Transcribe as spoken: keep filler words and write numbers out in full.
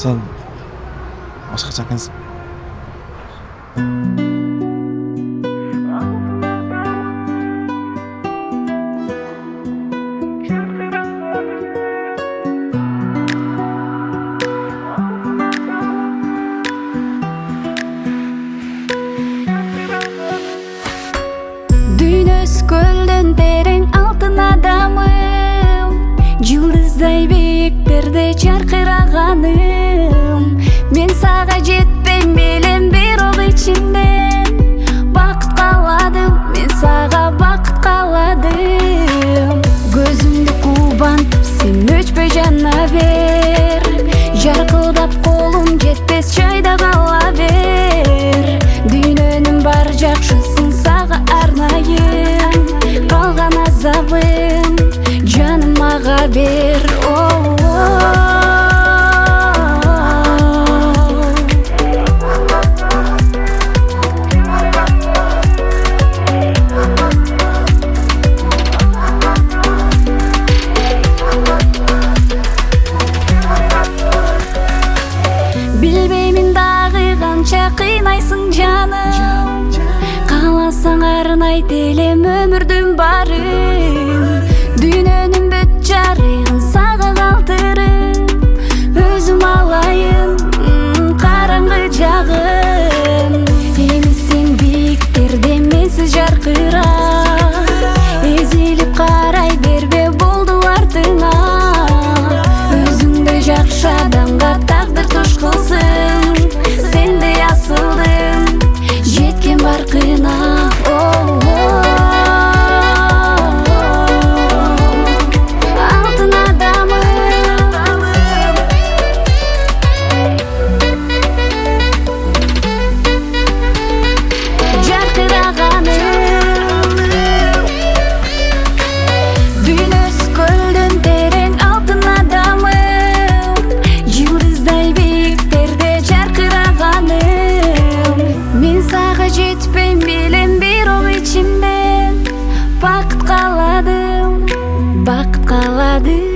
Sen başka ekенсиң. Dünyası gölden tereң алтын адамым, жылдыздай биіктerde жарқырағаным. Мен саға жетпейм белем бир ол içimden бақыт қаладым, мен саға бақыт қаладым. Көзімді қубантып сен өчпөй жана бер, жарқылдап қолым жетпес жайда қала бер. Дүйнөнүн бар жакшысын сага арнайын, калган азабын жаным мага бер. Билбеймин дагы канча кыйнайсың жаным, кааласаң арнайт элем өмүрдүн барын. Дүйнөнүн бүт жарыгын сага калтырып өзүм алайын караңгы жагын. Эми сен бийиктерде менсиз жаркырап, эзилип карай бербе болду артыңа. Өзүңдөй жакшы адамга тагдыр туш кылсын, сендей асылдың жеткен баркына. Алтын адамым, жаркырағаным. Дүйнөсү көлдөн терең алтын адамым, жылдыздай биіктерде жаркырағаным. Мен сага жетпейм билем бир ол içimden бақыт қаладым, бақыт қаладым.